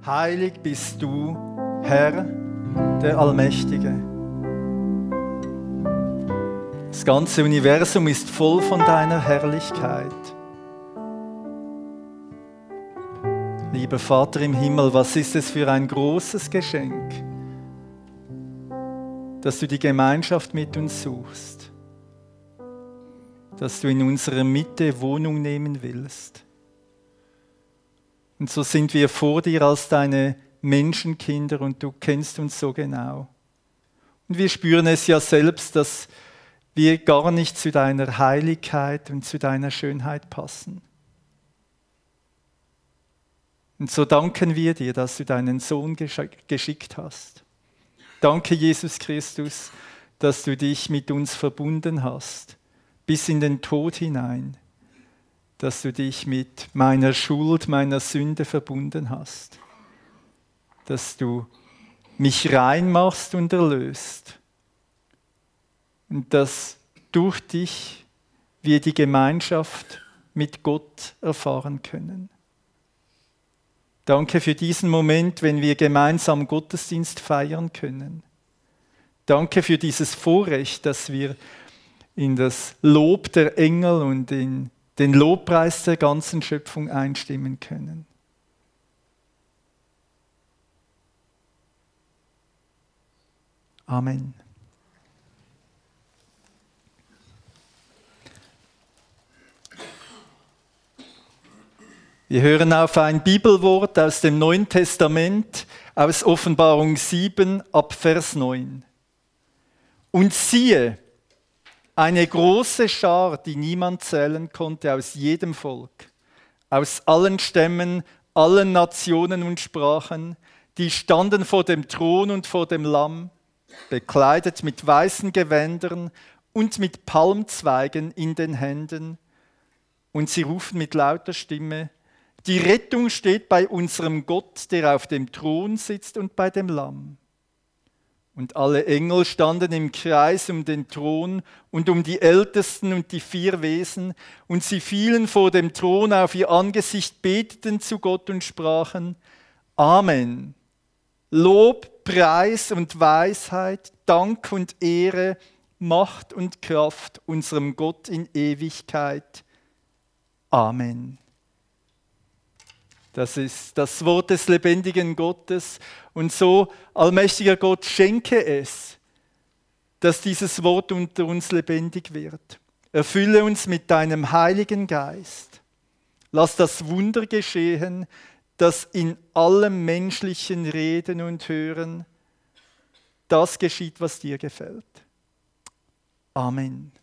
Heilig bist du, Herr, der Allmächtige. Das ganze Universum ist voll von deiner Herrlichkeit. Lieber Vater im Himmel, was ist es für ein großes Geschenk, dass du die Gemeinschaft mit uns suchst, dass du in unserer Mitte Wohnung nehmen willst. Und so sind wir vor dir als deine Menschenkinder und du kennst uns so genau. Und wir spüren es ja selbst, dass wir gar nicht zu deiner Heiligkeit und zu deiner Schönheit passen. Und so danken wir dir, dass du deinen Sohn geschickt hast. Danke, Jesus Christus, dass du dich mit uns verbunden hast, bis in den Tod hinein, dass du dich mit meiner Schuld, meiner Sünde verbunden hast, dass du mich rein machst und erlöst und dass durch dich wir die Gemeinschaft mit Gott erfahren können. Danke für diesen Moment, wenn wir gemeinsam Gottesdienst feiern können. Danke für dieses Vorrecht, dass wir in das Lob der Engel und in den Lobpreis der ganzen Schöpfung einstimmen können. Amen. Wir hören auf ein Bibelwort aus dem Neuen Testament, aus Offenbarung 7 ab Vers 9. Und siehe, eine große Schar, die niemand zählen konnte, aus jedem Volk, aus allen Stämmen, allen Nationen und Sprachen, die standen vor dem Thron und vor dem Lamm, bekleidet mit weißen Gewändern und mit Palmzweigen in den Händen. Und sie rufen mit lauter Stimme: Die Rettung steht bei unserem Gott, der auf dem Thron sitzt, und bei dem Lamm. Und alle Engel standen im Kreis um den Thron und um die Ältesten und die 4 Wesen, und sie fielen vor dem Thron auf ihr Angesicht, beteten zu Gott und sprachen: Amen. Lob, Preis und Weisheit, Dank und Ehre, Macht und Kraft unserem Gott in Ewigkeit. Amen. Das ist das Wort des lebendigen Gottes. Und so, allmächtiger Gott, schenke es, dass dieses Wort unter uns lebendig wird. Erfülle uns mit deinem Heiligen Geist. Lass das Wunder geschehen, dass in allem menschlichen Reden und Hören das geschieht, was dir gefällt. Amen.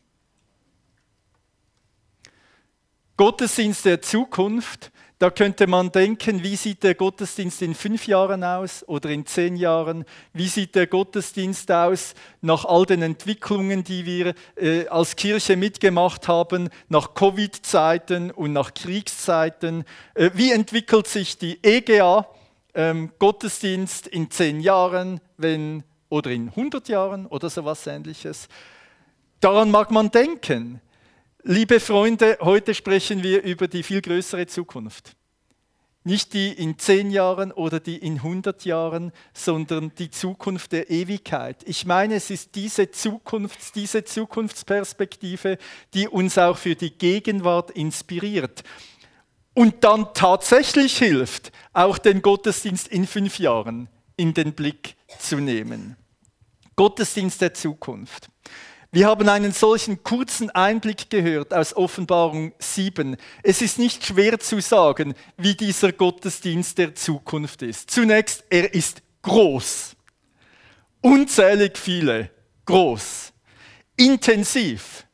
Gottesdienst der Zukunft. Da könnte man denken, wie sieht der Gottesdienst in 5 Jahren aus oder in 10 Jahren? Wie sieht der Gottesdienst aus nach all den Entwicklungen, die wir als Kirche mitgemacht haben, nach Covid-Zeiten und nach Kriegszeiten? Wie entwickelt sich die EGA Gottesdienst in 10 Jahren oder in 100 Jahren oder sowas Ähnliches? Daran mag man denken. Liebe Freunde, heute sprechen wir über die viel größere Zukunft. Nicht die in 10 Jahren oder die in 100 Jahren, sondern die Zukunft der Ewigkeit. Ich meine, es ist diese Zukunftsperspektive, die uns auch für die Gegenwart inspiriert und dann tatsächlich hilft, auch den Gottesdienst in 5 Jahren in den Blick zu nehmen. Gottesdienst der Zukunft. Wir haben einen solchen kurzen Einblick gehört aus Offenbarung 7. Es ist nicht schwer zu sagen, wie dieser Gottesdienst der Zukunft ist. Zunächst, er ist groß. Unzählig viele. Groß. Intensiv.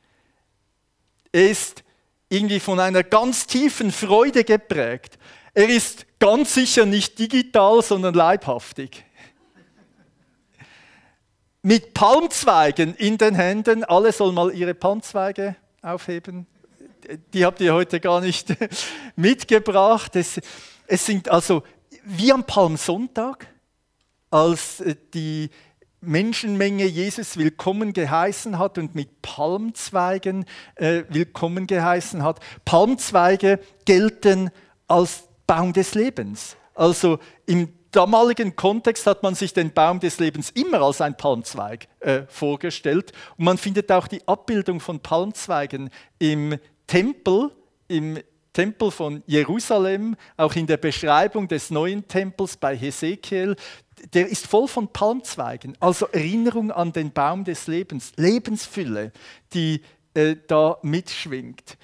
Er ist irgendwie von einer ganz tiefen Freude geprägt. Er ist ganz sicher nicht digital, sondern leibhaftig. Mit Palmzweigen in den Händen. Alle sollen mal ihre Palmzweige aufheben. Die habt ihr heute gar nicht mitgebracht. Es sind also wie am Palmsonntag, als die Menschenmenge Jesus willkommen geheißen hat und mit Palmzweigen willkommen geheißen hat. Palmzweige gelten als Baum des Lebens, Also im damaligen Kontext hat man sich den Baum des Lebens immer als ein Palmzweig vorgestellt. Und man findet auch die Abbildung von Palmzweigen im Tempel von Jerusalem, auch in der Beschreibung des neuen Tempels bei Hesekiel. Der ist voll von Palmzweigen, also Erinnerung an den Baum des Lebens, Lebensfülle, die da mitschwingt.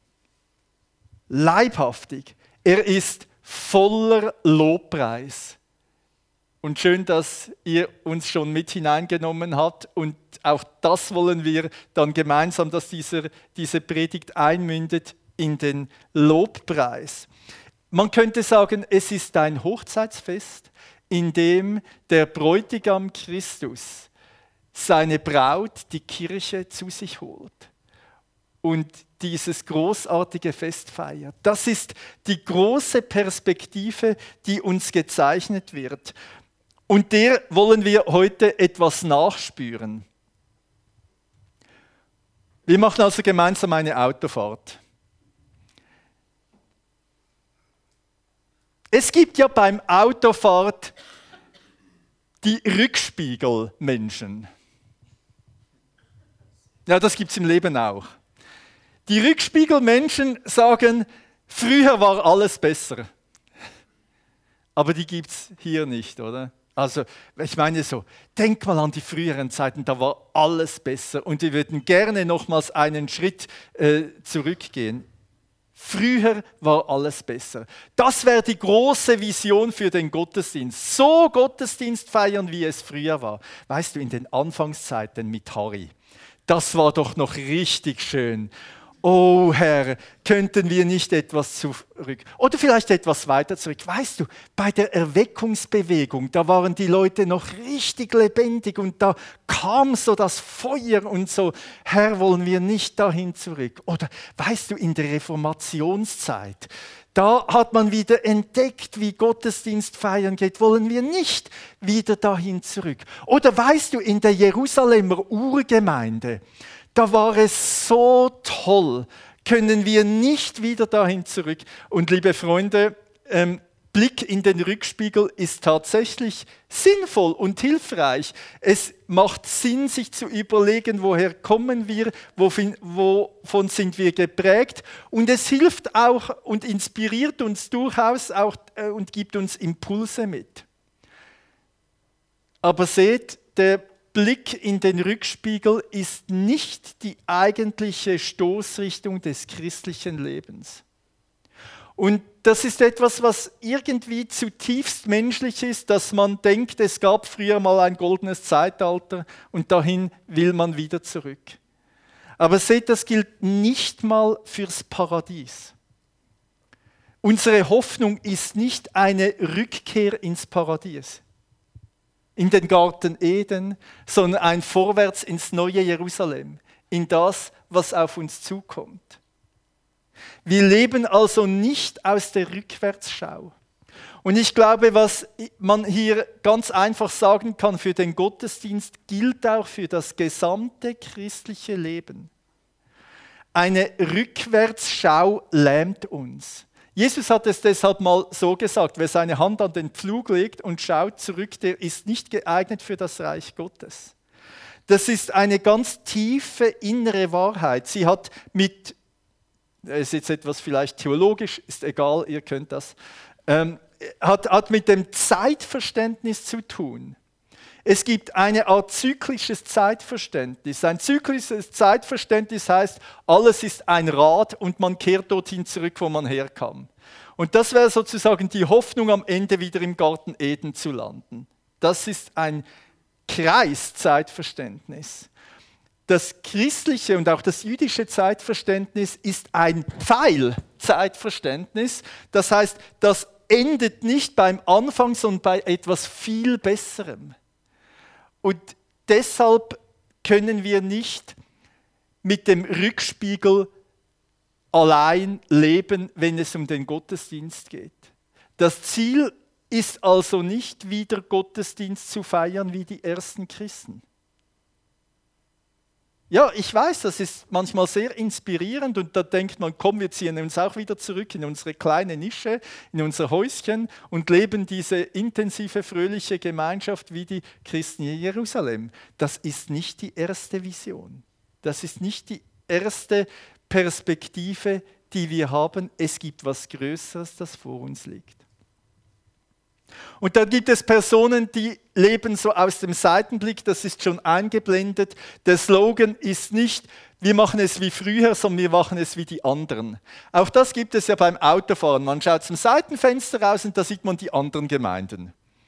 Leibhaftig, er ist voller Lobpreis. Und schön, dass ihr uns schon mit hineingenommen habt und auch das wollen wir dann gemeinsam, dass diese Predigt einmündet in den Lobpreis. Man könnte sagen, es ist ein Hochzeitsfest, in dem der Bräutigam Christus seine Braut, die Kirche, zu sich holt und dieses großartige Fest feiert. Das ist die große Perspektive, die uns gezeichnet wird. Und der wollen wir heute etwas nachspüren. Wir machen also gemeinsam eine Autofahrt. Es gibt ja beim Autofahrt die Rückspiegelmenschen. Ja, das gibt es im Leben auch. Die Rückspiegelmenschen sagen, früher war alles besser. Aber die gibt es hier nicht, oder? Also, ich meine so, denk mal an die früheren Zeiten, da war alles besser und wir würden gerne nochmals einen Schritt zurückgehen. Früher war alles besser. Das wäre die große Vision für den Gottesdienst. So Gottesdienst feiern, wie es früher war. Weißt du, in den Anfangszeiten mit Harry, das war doch noch richtig schön. Oh Herr, könnten wir nicht etwas zurück oder vielleicht etwas weiter zurück? Weißt du, bei der Erweckungsbewegung, da waren die Leute noch richtig lebendig und da kam so das Feuer und so, Herr, wollen wir nicht dahin zurück? Oder weißt du, in der Reformationszeit, da hat man wieder entdeckt, wie Gottesdienst feiern geht. Wollen wir nicht wieder dahin zurück? Oder weißt du, in der Jerusalemer Urgemeinde, da war es so toll, können wir nicht wieder dahin zurück. Und liebe Freunde, Blick in den Rückspiegel ist tatsächlich sinnvoll und hilfreich. Es macht Sinn, sich zu überlegen, woher kommen wir, wovon sind wir geprägt. Und es hilft auch und inspiriert uns durchaus auch und gibt uns Impulse mit. Aber seht, der Blick in den Rückspiegel ist nicht die eigentliche Stoßrichtung des christlichen Lebens. Und das ist etwas, was irgendwie zutiefst menschlich ist, dass man denkt, es gab früher mal ein goldenes Zeitalter und dahin will man wieder zurück. Aber seht, das gilt nicht mal fürs Paradies. Unsere Hoffnung ist nicht eine Rückkehr ins Paradies, in den Garten Eden, sondern ein Vorwärts ins neue Jerusalem, in das, was auf uns zukommt. Wir leben also nicht aus der Rückwärtsschau. Und ich glaube, was man hier ganz einfach sagen kann für den Gottesdienst, gilt auch für das gesamte christliche Leben. Eine Rückwärtsschau lähmt uns. Jesus hat es deshalb mal so gesagt, wer seine Hand an den Pflug legt und schaut zurück, der ist nicht geeignet für das Reich Gottes. Das ist eine ganz tiefe innere Wahrheit. Sie hat mit, ist jetzt etwas vielleicht theologisch, ist egal, ihr könnt das, hat mit dem Zeitverständnis zu tun. Es gibt eine Art zyklisches Zeitverständnis. Ein zyklisches Zeitverständnis heißt, alles ist ein Rad und man kehrt dorthin zurück, wo man herkam. Und das wäre sozusagen die Hoffnung, am Ende wieder im Garten Eden zu landen. Das ist ein Kreiszeitverständnis. Das christliche und auch das jüdische Zeitverständnis ist ein Pfeilzeitverständnis. Das heißt, das endet nicht beim Anfang, sondern bei etwas viel Besserem. Und deshalb können wir nicht mit dem Rückspiegel allein leben, wenn es um den Gottesdienst geht. Das Ziel ist also nicht wieder Gottesdienst zu feiern wie die ersten Christen. Ja, ich weiß, das ist manchmal sehr inspirierend und da denkt man, komm, wir ziehen uns auch wieder zurück in unsere kleine Nische, in unser Häuschen und leben diese intensive, fröhliche Gemeinschaft wie die Christen in Jerusalem. Das ist nicht die erste Vision. Das ist nicht die erste Perspektive, die wir haben. Es gibt was Größeres, das vor uns liegt. Und da gibt es Personen, die leben so aus dem Seitenblick, das ist schon eingeblendet. Der Slogan ist nicht, wir machen es wie früher, sondern wir machen es wie die anderen. Auch das gibt es ja beim Autofahren. Man schaut zum Seitenfenster raus und da sieht man die anderen Gemeinden.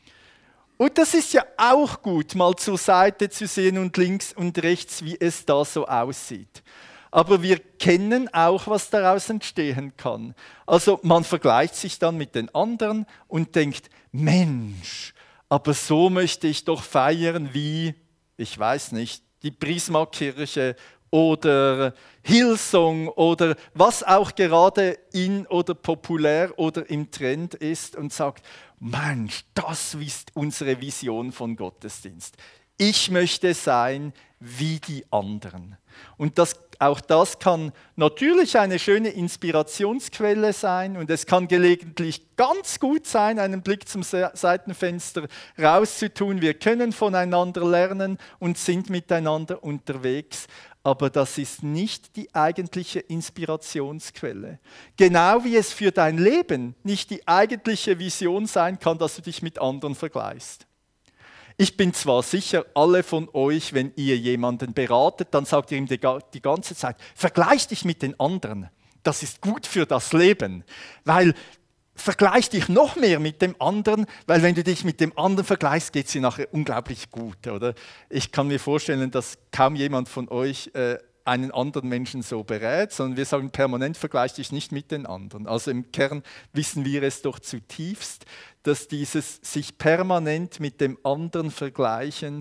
Und das ist ja auch gut, mal zur Seite zu sehen und links und rechts, wie es da so aussieht. Aber wir kennen auch, was daraus entstehen kann. Also man vergleicht sich dann mit den anderen und denkt, Mensch, aber so möchte ich doch feiern wie, ich weiß nicht, die Prisma-Kirche oder Hillsong oder was auch gerade in oder populär oder im Trend ist und sagt, Mensch, das ist unsere Vision von Gottesdienst. Ich möchte sein wie die anderen. Und auch das kann natürlich eine schöne Inspirationsquelle sein und es kann gelegentlich ganz gut sein, einen Blick zum Seitenfenster rauszutun. Wir können voneinander lernen und sind miteinander unterwegs, aber das ist nicht die eigentliche Inspirationsquelle. Genau wie es für dein Leben nicht die eigentliche Vision sein kann, dass du dich mit anderen vergleichst. Ich bin zwar sicher, alle von euch, wenn ihr jemanden beratet, dann sagt ihr ihm die ganze Zeit, vergleich dich mit den anderen. Das ist gut für das Leben, weil vergleich dich noch mehr mit dem anderen, weil wenn du dich mit dem anderen vergleichst, geht es dir nachher unglaublich gut, oder? Ich kann mir vorstellen, dass kaum jemand von euch einen anderen Menschen so berät, sondern wir sagen permanent, vergleich dich nicht mit den anderen. Also im Kern wissen wir es doch zutiefst, dass dieses sich permanent mit dem anderen vergleichen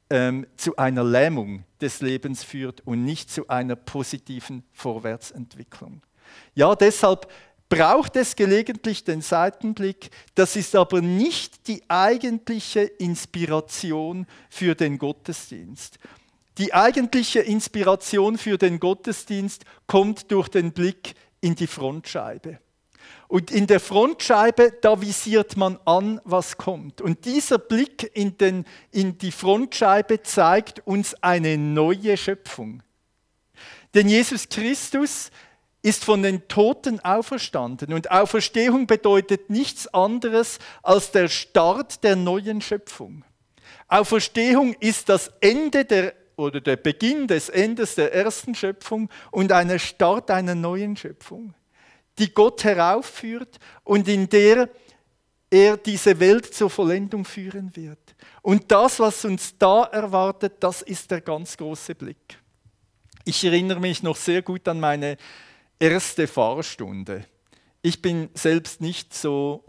zu einer Lähmung des Lebens führt und nicht zu einer positiven Vorwärtsentwicklung. Ja, deshalb braucht es gelegentlich den Seitenblick, das ist aber nicht die eigentliche Inspiration für den Gottesdienst. Die eigentliche Inspiration für den Gottesdienst kommt durch den Blick in die Frontscheibe. Und in der Frontscheibe, da visiert man an, was kommt. Und dieser Blick in die Frontscheibe zeigt uns eine neue Schöpfung. Denn Jesus Christus ist von den Toten auferstanden. Und Auferstehung bedeutet nichts anderes als der Start der neuen Schöpfung. Auferstehung ist das Ende der Beginn des Endes der ersten Schöpfung und ein Start einer neuen Schöpfung, die Gott heraufführt und in der er diese Welt zur Vollendung führen wird. Und das, was uns da erwartet, das ist der ganz große Blick. Ich erinnere mich noch sehr gut an meine erste Fahrstunde. Ich bin selbst nicht so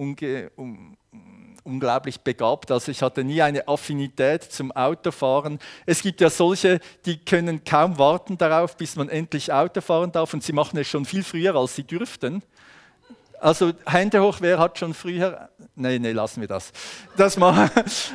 unglaublich begabt, also ich hatte nie eine Affinität zum Autofahren. Es gibt ja solche, die können kaum warten darauf, bis man endlich Auto fahren darf und sie machen es schon viel früher, als sie dürften. Also Hände hoch, wer hat schon früher... Nee, lassen wir das. Das mal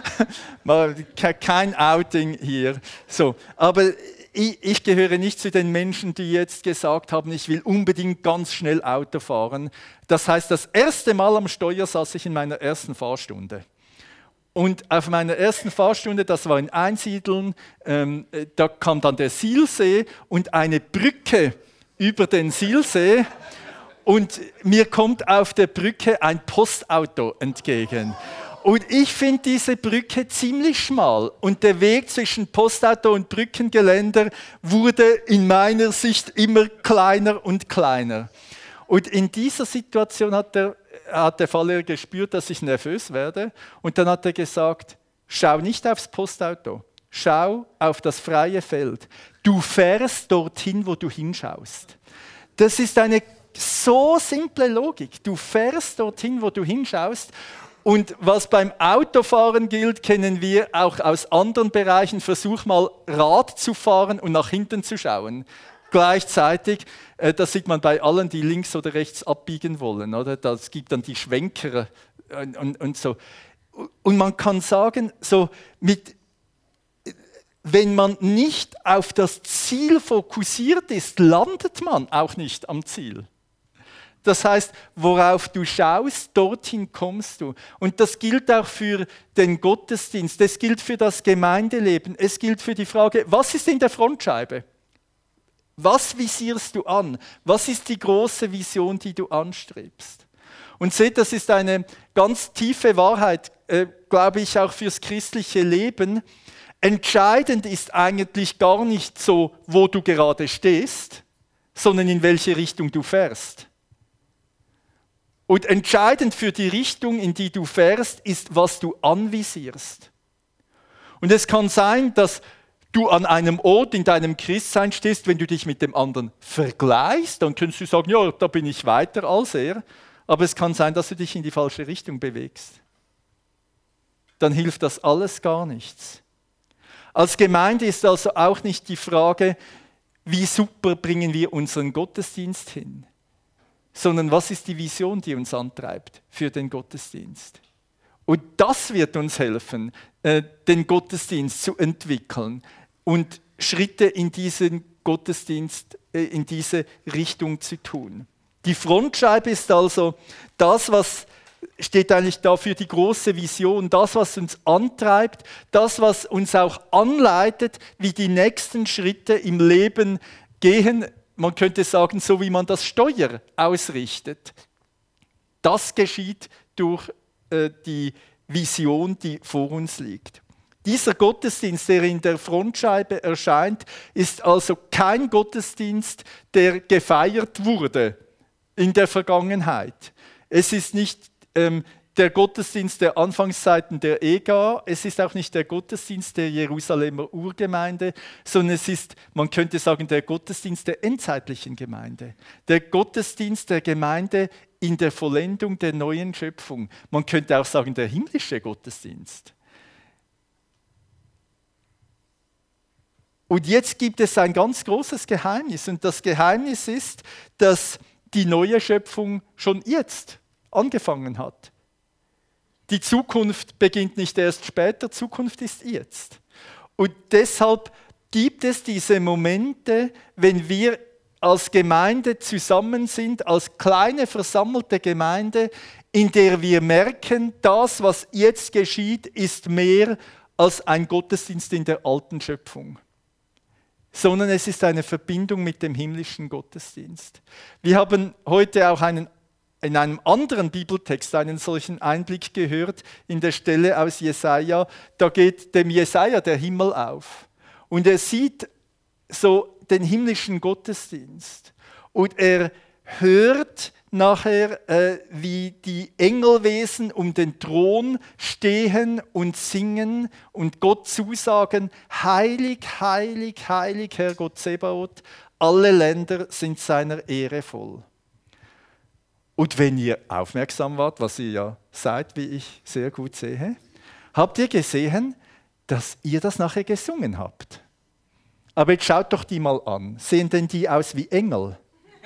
kein Outing hier. So, aber ich gehöre nicht zu den Menschen, die jetzt gesagt haben, ich will unbedingt ganz schnell Auto fahren. Das heißt, das erste Mal am Steuer saß ich in meiner ersten Fahrstunde. Und auf meiner ersten Fahrstunde, das war in Einsiedeln, da kam dann der Sihlsee und eine Brücke über den Sihlsee. Und mir kommt auf der Brücke ein Postauto entgegen. Und ich finde diese Brücke ziemlich schmal. Und der Weg zwischen Postauto und Brückengeländer wurde in meiner Sicht immer kleiner und kleiner. Und in dieser Situation hat der Fahrlehrer gespürt, dass ich nervös werde. Und dann hat er gesagt, schau nicht aufs Postauto, schau auf das freie Feld. Du fährst dorthin, wo du hinschaust. Das ist eine so simple Logik. Du fährst dorthin, wo du hinschaust. Und was beim Autofahren gilt, kennen wir auch aus anderen Bereichen. Versuch mal Rad zu fahren und nach hinten zu schauen. Gleichzeitig, das sieht man bei allen, die links oder rechts abbiegen wollen. Oder? Das gibt dann die Schwenker und so. Und man kann sagen, so mit wenn man nicht auf das Ziel fokussiert ist, landet man auch nicht am Ziel. Das heißt, worauf du schaust, dorthin kommst du. Und das gilt auch für den Gottesdienst, es gilt für das Gemeindeleben, es gilt für die Frage, was ist in der Frontscheibe? Was visierst du an? Was ist die große Vision, die du anstrebst? Und seht, das ist eine ganz tiefe Wahrheit, glaube ich, auch fürs christliche Leben. Entscheidend ist eigentlich gar nicht so, wo du gerade stehst, sondern in welche Richtung du fährst. Und entscheidend für die Richtung, in die du fährst, ist, was du anvisierst. Und es kann sein, dass du an einem Ort in deinem Christsein stehst, wenn du dich mit dem anderen vergleichst, dann kannst du sagen, ja, da bin ich weiter als er. Aber es kann sein, dass du dich in die falsche Richtung bewegst. Dann hilft das alles gar nichts. Als Gemeinde ist also auch nicht die Frage, wie super bringen wir unseren Gottesdienst hin, sondern was ist die Vision, die uns antreibt für den Gottesdienst. Und das wird uns helfen, den Gottesdienst zu entwickeln und Schritte in diesen Gottesdienst, in diese Richtung zu tun. Die Frontscheibe ist also das, was steht eigentlich da für die große Vision, das, was uns antreibt, das, was uns auch anleitet, wie die nächsten Schritte im Leben gehen. Man könnte sagen, so wie man das Steuer ausrichtet. Das geschieht durch die Vision, die vor uns liegt. Dieser Gottesdienst, der in der Frontscheibe erscheint, ist also kein Gottesdienst, der gefeiert wurde in der Vergangenheit. Es ist nicht der Gottesdienst der Anfangszeiten der EGA, es ist auch nicht der Gottesdienst der Jerusalemer Urgemeinde, sondern es ist, man könnte sagen, der Gottesdienst der endzeitlichen Gemeinde. Der Gottesdienst der Gemeinde in der Vollendung der neuen Schöpfung. Man könnte auch sagen, der himmlische Gottesdienst. Und jetzt gibt es ein ganz großes Geheimnis. Und das Geheimnis ist, dass die neue Schöpfung schon jetzt angefangen hat. Die Zukunft beginnt nicht erst später, Zukunft ist jetzt. Und deshalb gibt es diese Momente, wenn wir als Gemeinde zusammen sind, als kleine versammelte Gemeinde, in der wir merken, das, was jetzt geschieht, ist mehr als ein Gottesdienst in der alten Schöpfung, sondern es ist eine Verbindung mit dem himmlischen Gottesdienst. Wir haben heute auch in einem anderen Bibeltext einen solchen Einblick gehört, in der Stelle aus Jesaja. Da geht dem Jesaja der Himmel auf und er sieht so den himmlischen Gottesdienst und er hört nachher, wie die Engelwesen um den Thron stehen und singen und Gott zusagen, heilig, heilig, heilig, Herr Gott Zebaoth, alle Länder sind seiner Ehre voll. Und wenn ihr aufmerksam wart, was ihr ja seid, wie ich sehr gut sehe, habt ihr gesehen, dass ihr das nachher gesungen habt. Aber jetzt schaut doch die mal an. Sehen denn die aus wie Engel?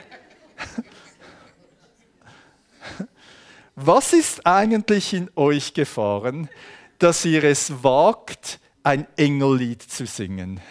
Was ist eigentlich in euch gefahren, dass ihr es wagt, ein Engellied zu singen?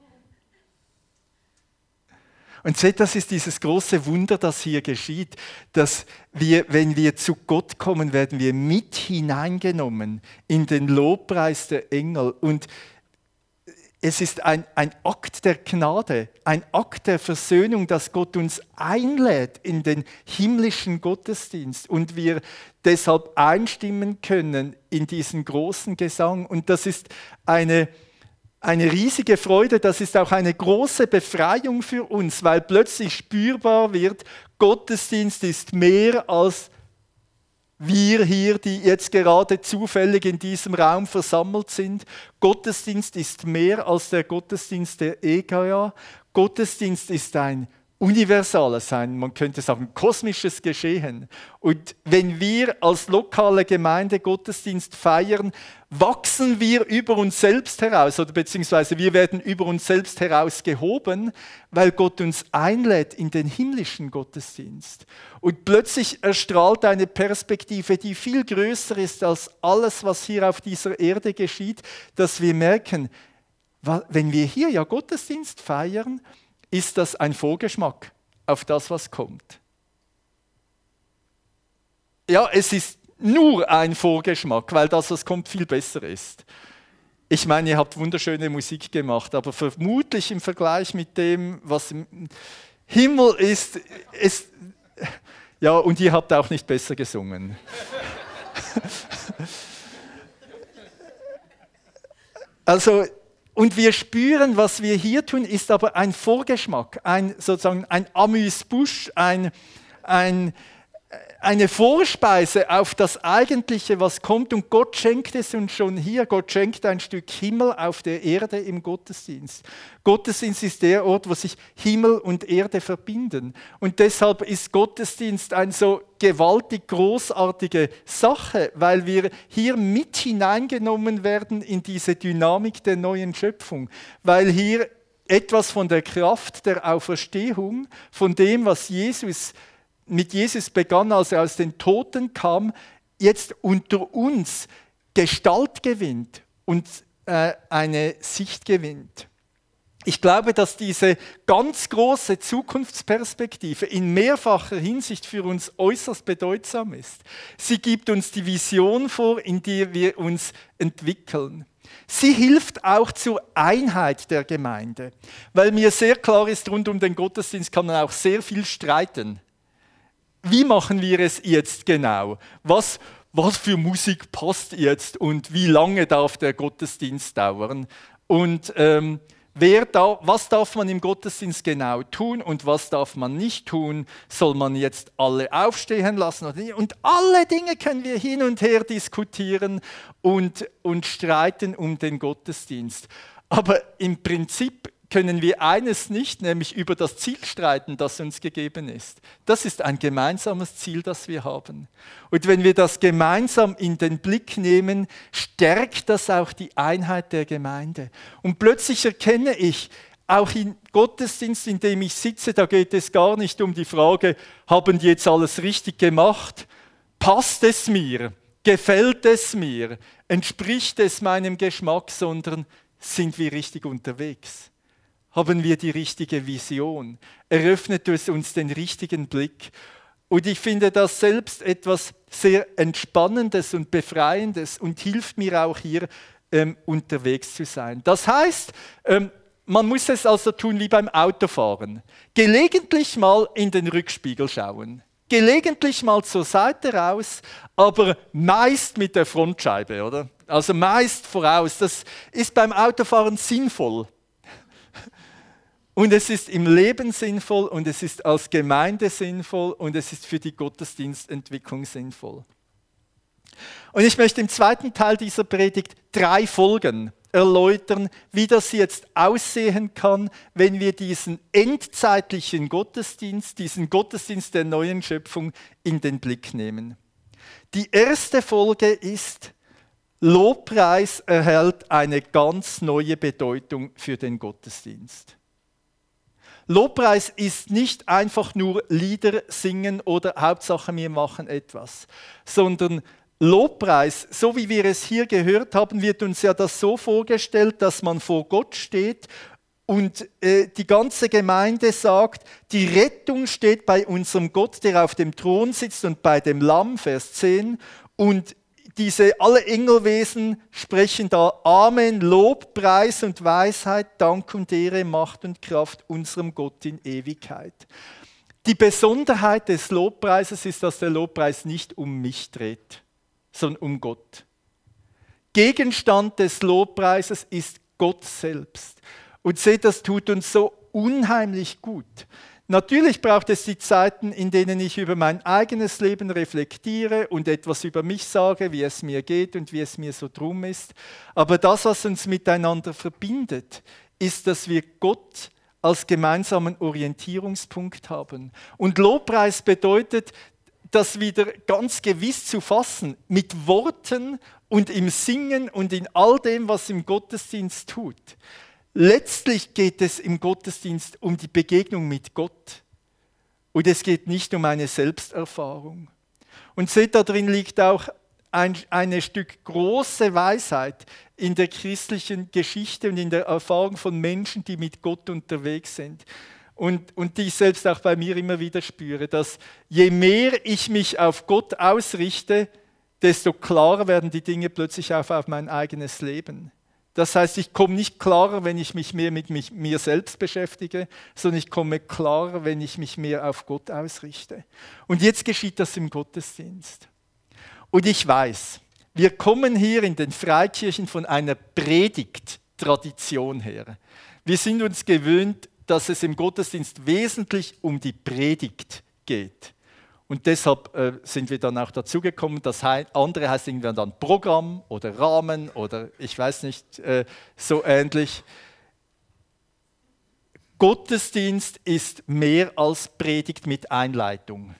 Und seht, das ist dieses große Wunder, das hier geschieht, dass wir, wenn wir zu Gott kommen, werden wir mit hineingenommen in den Lobpreis der Engel. Und es ist ein Akt der Gnade, ein Akt der Versöhnung, dass Gott uns einlädt in den himmlischen Gottesdienst und wir deshalb einstimmen können in diesen großen Gesang. Und das ist eine riesige Freude, das ist auch eine große Befreiung für uns, weil plötzlich spürbar wird, Gottesdienst ist mehr als wir hier, die jetzt gerade zufällig in diesem Raum versammelt sind. Gottesdienst ist mehr als der Gottesdienst der EGA. Gottesdienst ist ein universales, man könnte sagen, kosmisches Geschehen. Und wenn wir als lokale Gemeinde Gottesdienst feiern, wachsen wir über uns selbst heraus, oder beziehungsweise wir werden über uns selbst heraus gehoben, weil Gott uns einlädt in den himmlischen Gottesdienst. Und plötzlich erstrahlt eine Perspektive, die viel größer ist als alles, was hier auf dieser Erde geschieht, dass wir merken, Wenn wir hier ja Gottesdienst feiern, ist das ein Vorgeschmack auf das, was kommt. Ja, es ist nur ein Vorgeschmack, weil das, was kommt, viel besser ist. Ich meine, ihr habt wunderschöne Musik gemacht, aber vermutlich im Vergleich mit dem, was im Himmel ist, ja, und ihr habt auch nicht besser gesungen. Also, und wir spüren, was wir hier tun, ist aber ein Vorgeschmack, sozusagen ein Amüs-Bouche, eine Vorspeise auf das Eigentliche, was kommt. Und Gott schenkt es uns schon hier. Gott schenkt ein Stück Himmel auf der Erde im Gottesdienst. Gottesdienst ist der Ort, wo sich Himmel und Erde verbinden. Und deshalb ist Gottesdienst eine so gewaltig großartige Sache, weil wir hier mit hineingenommen werden in diese Dynamik der neuen Schöpfung. Weil hier etwas von der Kraft der Auferstehung, von dem, was mit Jesus begann, als er aus den Toten kam, jetzt unter uns Gestalt gewinnt und eine Sicht gewinnt. Ich glaube, dass diese ganz große Zukunftsperspektive in mehrfacher Hinsicht für uns äußerst bedeutsam ist. Sie gibt uns die Vision vor, in der wir uns entwickeln. Sie hilft auch zur Einheit der Gemeinde, weil mir sehr klar ist, rund um den Gottesdienst kann man auch sehr viel streiten. Wie machen wir es jetzt genau? Was für Musik passt jetzt und wie lange darf der Gottesdienst dauern? Und was darf man im Gottesdienst genau tun und was darf man nicht tun? Soll man jetzt alle aufstehen lassen? Und alle Dinge können wir hin und her diskutieren und streiten um den Gottesdienst. Aber im Prinzip können wir eines nicht, nämlich über das Ziel streiten, das uns gegeben ist. Das ist ein gemeinsames Ziel, das wir haben. Und wenn wir das gemeinsam in den Blick nehmen, stärkt das auch die Einheit der Gemeinde. Und plötzlich erkenne ich, auch im Gottesdienst, in dem ich sitze, da geht es gar nicht um die Frage, haben die jetzt alles richtig gemacht? Passt es mir? Gefällt es mir? Entspricht es meinem Geschmack? Sondern sind wir richtig unterwegs? Haben wir die richtige Vision? Eröffnet es uns den richtigen Blick? Und ich finde das selbst etwas sehr Entspannendes und Befreiendes und hilft mir auch hier, unterwegs zu sein. Das heißt, man muss es also tun wie beim Autofahren. Gelegentlich mal in den Rückspiegel schauen. Gelegentlich mal zur Seite raus, aber meist mit der Frontscheibe, oder? Also meist voraus. Das ist beim Autofahren sinnvoll. Und es ist im Leben sinnvoll und es ist als Gemeinde sinnvoll und es ist für die Gottesdienstentwicklung sinnvoll. Und ich möchte im zweiten Teil dieser Predigt 3 Folgen erläutern, wie das jetzt aussehen kann, wenn wir diesen endzeitlichen Gottesdienst, diesen Gottesdienst der neuen Schöpfung in den Blick nehmen. Die erste Folge ist, Lobpreis erhält eine ganz neue Bedeutung für den Gottesdienst. Lobpreis ist nicht einfach nur Lieder singen oder Hauptsache wir machen etwas, sondern Lobpreis, so wie wir es hier gehört haben, wird uns ja das so vorgestellt, dass man vor Gott steht und die ganze Gemeinde sagt, die Rettung steht bei unserem Gott, der auf dem Thron sitzt und bei dem Lamm, Vers 10, und alle Engelwesen sprechen da Amen, Lob, Preis und Weisheit, Dank und Ehre, Macht und Kraft unserem Gott in Ewigkeit. Die Besonderheit des Lobpreises ist, dass der Lobpreis nicht um mich dreht, sondern um Gott. Gegenstand des Lobpreises ist Gott selbst. Und seht, das tut uns so unheimlich gut. Natürlich braucht es die Zeiten, in denen ich über mein eigenes Leben reflektiere und etwas über mich sage, wie es mir geht und wie es mir so drum ist. Aber das, was uns miteinander verbindet, ist, dass wir Gott als gemeinsamen Orientierungspunkt haben. Und Lobpreis bedeutet, das wieder ganz gewiss zu fassen, mit Worten und im Singen und in all dem, was im Gottesdienst tut. Letztlich geht es im Gottesdienst um die Begegnung mit Gott. Und es geht nicht um eine Selbsterfahrung. Und seht, da drin liegt auch ein Stück große Weisheit in der christlichen Geschichte und in der Erfahrung von Menschen, die mit Gott unterwegs sind. Und die ich selbst auch bei mir immer wieder spüre, dass je mehr ich mich auf Gott ausrichte, desto klarer werden die Dinge plötzlich auf mein eigenes Leben. Das heißt, ich komme nicht klarer, wenn ich mich mehr mit mir selbst beschäftige, sondern ich komme klarer, wenn ich mich mehr auf Gott ausrichte. Und jetzt geschieht das im Gottesdienst. Und ich weiß, wir kommen hier in den Freikirchen von einer Predigttradition her. Wir sind uns gewöhnt, dass es im Gottesdienst wesentlich um die Predigt geht. Und deshalb sind wir dann auch dazu gekommen, das andere heißt irgendwann dann Programm oder Rahmen oder ich weiß nicht, so ähnlich. Gottesdienst ist mehr als Predigt mit Einleitung.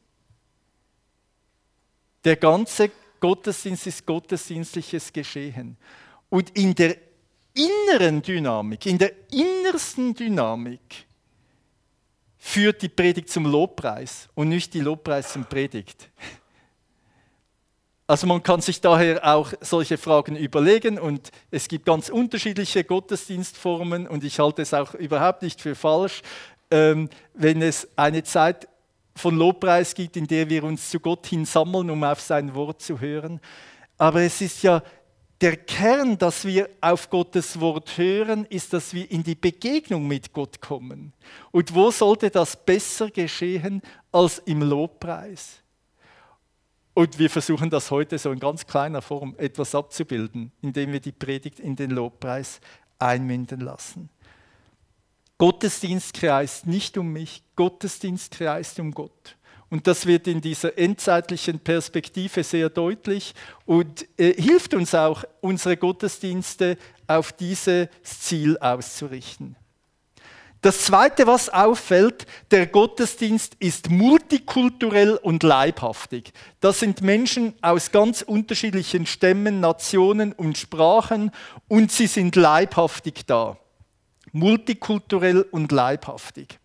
Der ganze Gottesdienst ist gottesdienstliches Geschehen. Und in der inneren Dynamik, in der innersten Dynamik führt die Predigt zum Lobpreis und nicht die Lobpreis zum Predigt. Also man kann sich daher auch solche Fragen überlegen und es gibt ganz unterschiedliche Gottesdienstformen und ich halte es auch überhaupt nicht für falsch, wenn es eine Zeit von Lobpreis gibt, in der wir uns zu Gott hinsammeln, um auf sein Wort zu hören. Aber es ist ja der Kern, dass wir auf Gottes Wort hören, ist, dass wir in die Begegnung mit Gott kommen. Und wo sollte das besser geschehen als im Lobpreis? Und wir versuchen das heute so in ganz kleiner Form etwas abzubilden, indem wir die Predigt in den Lobpreis einmünden lassen. Gottesdienst kreist nicht um mich, Gottesdienst kreist um Gott. Und das wird in dieser endzeitlichen Perspektive sehr deutlich und hilft uns auch, unsere Gottesdienste auf dieses Ziel auszurichten. Das Zweite, was auffällt, der Gottesdienst ist multikulturell und leibhaftig. Das sind Menschen aus ganz unterschiedlichen Stämmen, Nationen und Sprachen und sie sind leibhaftig da. Multikulturell und leibhaftig.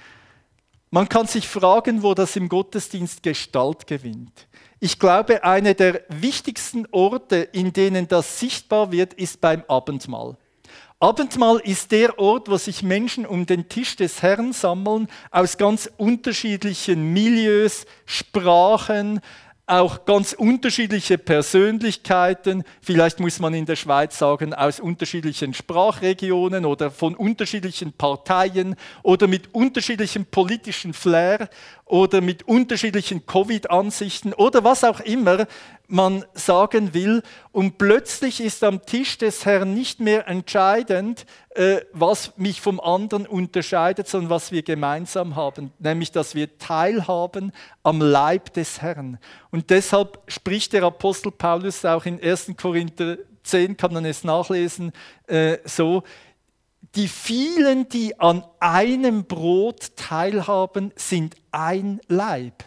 Man kann sich fragen, wo das im Gottesdienst Gestalt gewinnt. Ich glaube, einer der wichtigsten Orte, in denen das sichtbar wird, ist beim Abendmahl. Abendmahl ist der Ort, wo sich Menschen um den Tisch des Herrn sammeln, aus ganz unterschiedlichen Milieus, Sprachen, auch ganz unterschiedliche Persönlichkeiten, vielleicht muss man in der Schweiz sagen, aus unterschiedlichen Sprachregionen oder von unterschiedlichen Parteien oder mit unterschiedlichem politischen Flair oder mit unterschiedlichen Covid-Ansichten oder was auch immer man sagen will. Und plötzlich ist am Tisch des Herrn nicht mehr entscheidend, was mich vom anderen unterscheidet, sondern was wir gemeinsam haben, nämlich, dass wir teilhaben am Leib des Herrn. Und deshalb spricht der Apostel Paulus auch in 1. Korinther 10, kann man es nachlesen, so, die vielen, die an einem Brot teilhaben, sind ein Leib.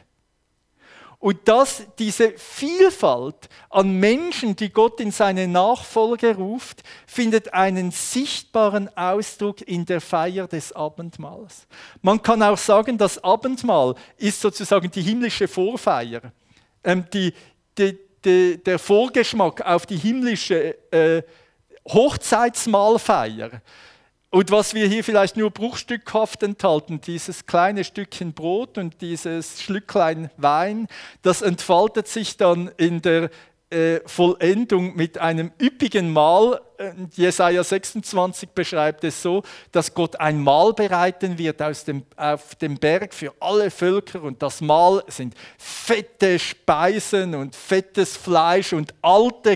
Und diese Vielfalt an Menschen, die Gott in seine Nachfolge ruft, findet einen sichtbaren Ausdruck in der Feier des Abendmahls. Man kann auch sagen, das Abendmahl ist sozusagen die himmlische Vorfeier, der Vorgeschmack auf die himmlische Hochzeitsmahlfeier. Und was wir hier vielleicht nur bruchstückhaft enthalten, dieses kleine Stückchen Brot und dieses Schlücklein Wein, das entfaltet sich dann in der Vollendung mit einem üppigen Mahl. Jesaja 26 beschreibt es so, dass Gott ein Mahl bereiten wird auf dem Berg für alle Völker. Und das Mahl sind fette Speisen und fettes Fleisch und alte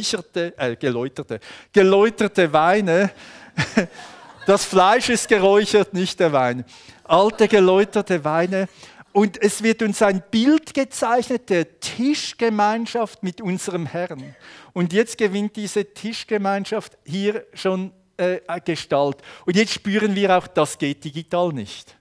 geläuterte Weine. Das Fleisch ist geräuchert, nicht der Wein. Alte geläuterte Weine. Und es wird uns ein Bild gezeichnet der Tischgemeinschaft mit unserem Herrn. Und jetzt gewinnt diese Tischgemeinschaft hier schon Gestalt. Und jetzt spüren wir auch, das geht digital nicht.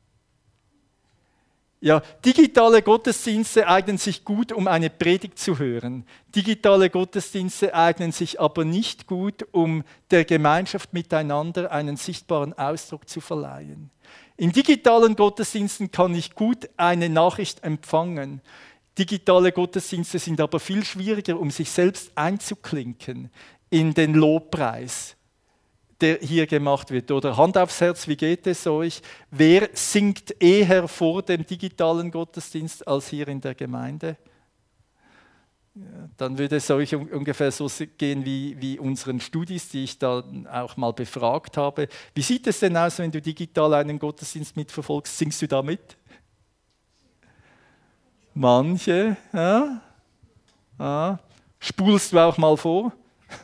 Ja, digitale Gottesdienste eignen sich gut, um eine Predigt zu hören. Digitale Gottesdienste eignen sich aber nicht gut, um der Gemeinschaft miteinander einen sichtbaren Ausdruck zu verleihen. In digitalen Gottesdiensten kann ich gut eine Nachricht empfangen. Digitale Gottesdienste sind aber viel schwieriger, um sich selbst einzuklinken in den Lobpreis, der hier gemacht wird. Oder Hand aufs Herz, wie geht es euch? Wer singt eher vor dem digitalen Gottesdienst als hier in der Gemeinde? Ja, dann würde es euch ungefähr so gehen wie unseren Studis, die ich da auch mal befragt habe. Wie sieht es denn aus, wenn du digital einen Gottesdienst mitverfolgst? Singst du da mit? Manche, ja. Ja. Spulst du auch mal vor?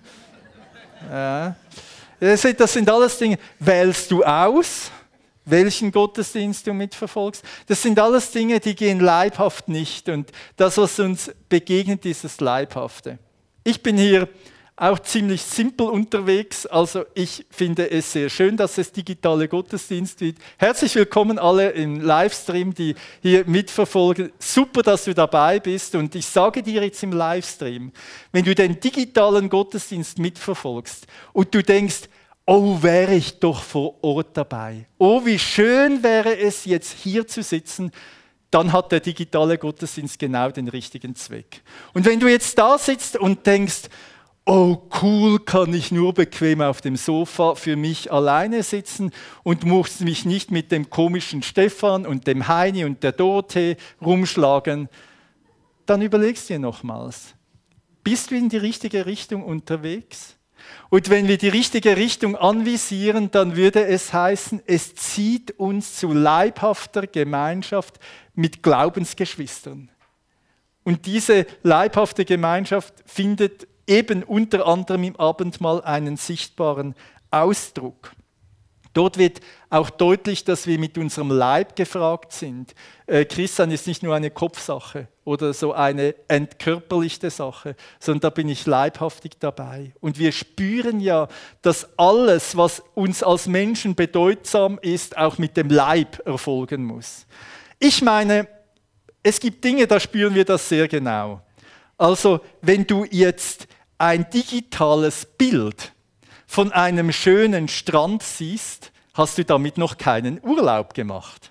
Ja. Das sind alles Dinge. Wählst du aus, welchen Gottesdienst du mitverfolgst? Das sind alles Dinge, die gehen leibhaft nicht. Und das, was uns begegnet, ist das Leibhafte. Ich bin hier auch ziemlich simpel unterwegs. Also ich finde es sehr schön, dass es digitale Gottesdienste gibt. Herzlich willkommen alle im Livestream, die hier mitverfolgen. Super, dass du dabei bist. Und ich sage dir jetzt im Livestream, wenn du den digitalen Gottesdienst mitverfolgst und du denkst, oh, wäre ich doch vor Ort dabei. Oh, wie schön wäre es, jetzt hier zu sitzen. Dann hat der digitale Gottesdienst genau den richtigen Zweck. Und wenn du jetzt da sitzt und denkst, oh cool, kann ich nur bequem auf dem Sofa für mich alleine sitzen und muss mich nicht mit dem komischen Stefan und dem Heini und der Dorothee rumschlagen, dann überlegst du dir nochmals, bist du in die richtige Richtung unterwegs? Und wenn wir die richtige Richtung anvisieren, dann würde es heißen, es zieht uns zu leibhafter Gemeinschaft mit Glaubensgeschwistern. Und diese leibhafte Gemeinschaft findet eben unter anderem im Abendmahl einen sichtbaren Ausdruck. Dort wird auch deutlich, dass wir mit unserem Leib gefragt sind. Christsein ist nicht nur eine Kopfsache oder so eine entkörperlichte Sache, sondern da bin ich leibhaftig dabei. Und wir spüren ja, dass alles, was uns als Menschen bedeutsam ist, auch mit dem Leib erfolgen muss. Ich meine, es gibt Dinge, da spüren wir das sehr genau. Also, wenn du jetzt ein digitales Bild von einem schönen Strand siehst, hast du damit noch keinen Urlaub gemacht.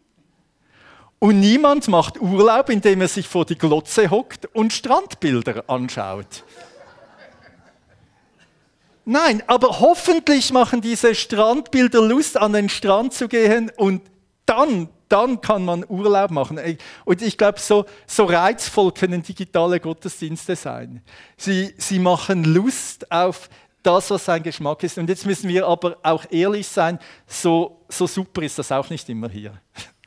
Und niemand macht Urlaub, indem er sich vor die Glotze hockt und Strandbilder anschaut. Nein, aber hoffentlich machen diese Strandbilder Lust, an den Strand zu gehen und dann kann man Urlaub machen. Und ich glaube, so reizvoll können digitale Gottesdienste sein. Sie machen Lust auf das, was sein Geschmack ist. Und jetzt müssen wir aber auch ehrlich sein, so super ist das auch nicht immer hier.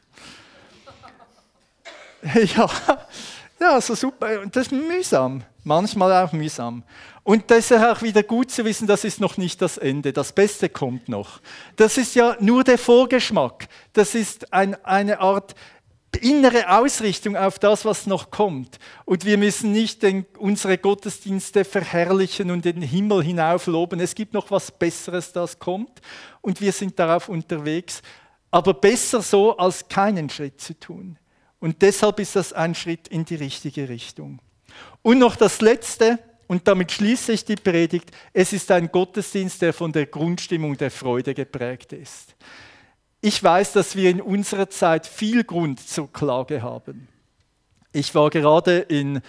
Ja, so super. Und das ist mühsam. Manchmal auch mühsam. Und das ist auch wieder gut zu wissen, das ist noch nicht das Ende. Das Beste kommt noch. Das ist ja nur der Vorgeschmack. Das ist eine Art innere Ausrichtung auf das, was noch kommt. Und wir müssen nicht unsere Gottesdienste verherrlichen und in den Himmel hinauf loben. Es gibt noch was Besseres, das kommt. Und wir sind darauf unterwegs. Aber besser so, als keinen Schritt zu tun. Und deshalb ist das ein Schritt in die richtige Richtung. Und noch das Letzte, und damit schließe ich die Predigt, es ist ein Gottesdienst, der von der Grundstimmung der Freude geprägt ist. Ich weiß, dass wir in unserer Zeit viel Grund zur Klage haben. Ich war gerade in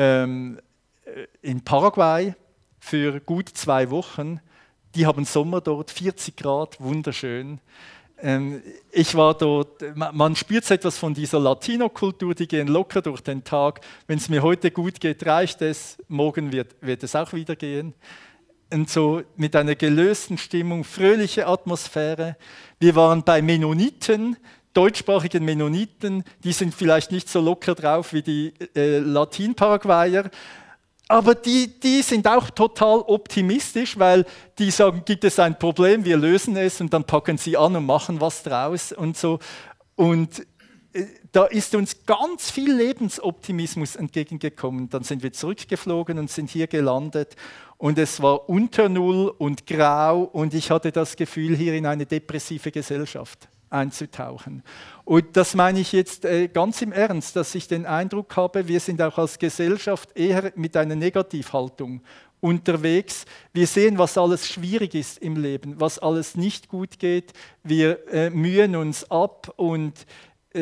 Paraguay für gut 2 Wochen. Die haben Sommer dort, 40 Grad, wunderschön. Ich war dort, man spürt so etwas von dieser Latino-Kultur, die gehen locker durch den Tag. Wenn es mir heute gut geht, reicht es, morgen wird es auch wieder gehen. Und so mit einer gelösten Stimmung, fröhliche Atmosphäre. Wir waren bei Mennoniten, deutschsprachigen Mennoniten, die sind vielleicht nicht so locker drauf wie die Latin-Paraguayer, aber die sind auch total optimistisch, weil die sagen, gibt es ein Problem, wir lösen es und dann packen sie an und machen was draus und so. Und da ist uns ganz viel Lebensoptimismus entgegengekommen. Dann sind wir zurückgeflogen und sind hier gelandet und es war unter Null und grau und ich hatte das Gefühl, hier in eine depressive Gesellschaft einzutauchen. Und das meine ich jetzt ganz im Ernst, dass ich den Eindruck habe, wir sind auch als Gesellschaft eher mit einer Negativhaltung unterwegs. Wir sehen, was alles schwierig ist im Leben, was alles nicht gut geht. Wir mühen uns ab und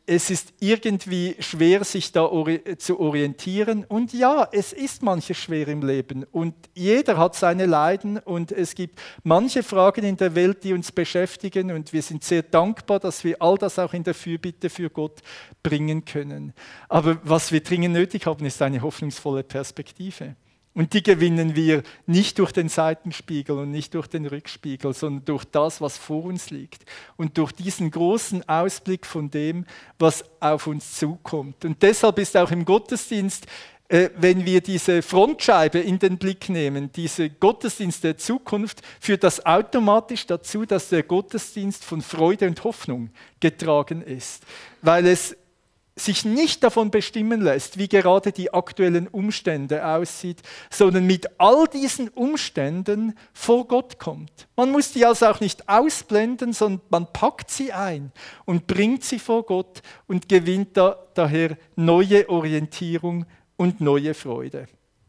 es ist irgendwie schwer, sich da zu orientieren. Und ja, es ist manches schwer im Leben. Und jeder hat seine Leiden. Und es gibt manche Fragen in der Welt, die uns beschäftigen. Und wir sind sehr dankbar, dass wir all das auch in der Fürbitte für Gott bringen können. Aber was wir dringend nötig haben, ist eine hoffnungsvolle Perspektive. Und die gewinnen wir nicht durch den Seitenspiegel und nicht durch den Rückspiegel, sondern durch das, was vor uns liegt. Und durch diesen großen Ausblick von dem, was auf uns zukommt. Und deshalb ist auch im Gottesdienst, wenn wir diese Frontscheibe in den Blick nehmen, dieser Gottesdienst der Zukunft, führt das automatisch dazu, dass der Gottesdienst von Freude und Hoffnung getragen ist. Weil es sich nicht davon bestimmen lässt, wie gerade die aktuellen Umstände aussieht, sondern mit all diesen Umständen vor Gott kommt. Man muss die also auch nicht ausblenden, sondern man packt sie ein und bringt sie vor Gott und gewinnt daher neue Orientierung und neue Freude.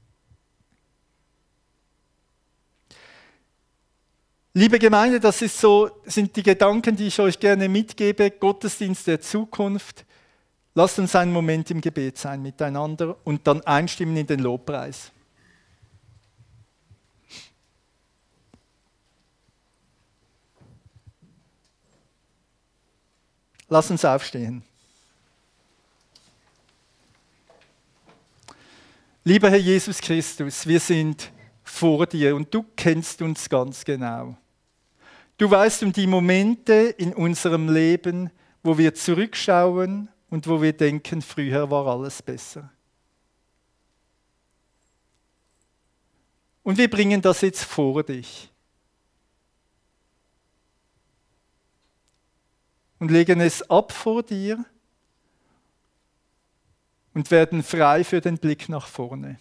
Liebe Gemeinde, das sind die Gedanken, die ich euch gerne mitgebe, Gottesdienst der Zukunft. Lasst uns einen Moment im Gebet sein miteinander und dann einstimmen in den Lobpreis. Lass uns aufstehen. Lieber Herr Jesus Christus, wir sind vor dir und du kennst uns ganz genau. Du weißt um die Momente in unserem Leben, wo wir zurückschauen und wo wir denken, früher war alles besser. Und wir bringen das jetzt vor dich. Und legen es ab vor dir und werden frei für den Blick nach vorne.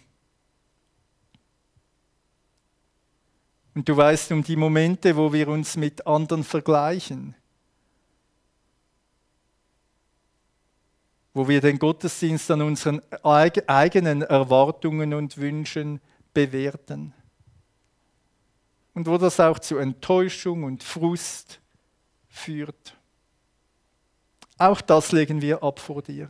Und du weißt um die Momente, wo wir uns mit anderen vergleichen, wo wir den Gottesdienst an unseren eigenen Erwartungen und Wünschen bewerten. Und wo das auch zu Enttäuschung und Frust führt. Auch das legen wir ab vor dir.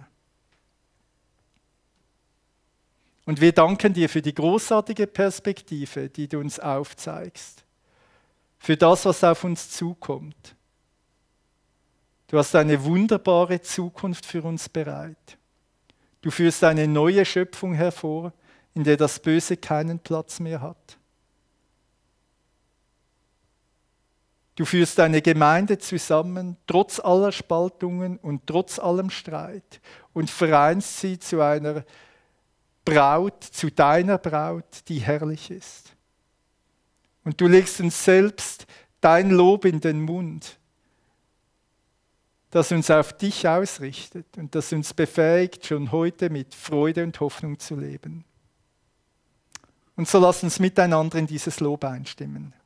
Und wir danken dir für die großartige Perspektive, die du uns aufzeigst. Für das, was auf uns zukommt. Du hast eine wunderbare Zukunft für uns bereit. Du führst eine neue Schöpfung hervor, in der das Böse keinen Platz mehr hat. Du führst eine Gemeinde zusammen, trotz aller Spaltungen und trotz allem Streit, und vereinst sie zu einer Braut, zu deiner Braut, die herrlich ist. Und du legst uns selbst dein Lob in den Mund, das uns auf dich ausrichtet und das uns befähigt, schon heute mit Freude und Hoffnung zu leben. Und so lass uns miteinander in dieses Lob einstimmen.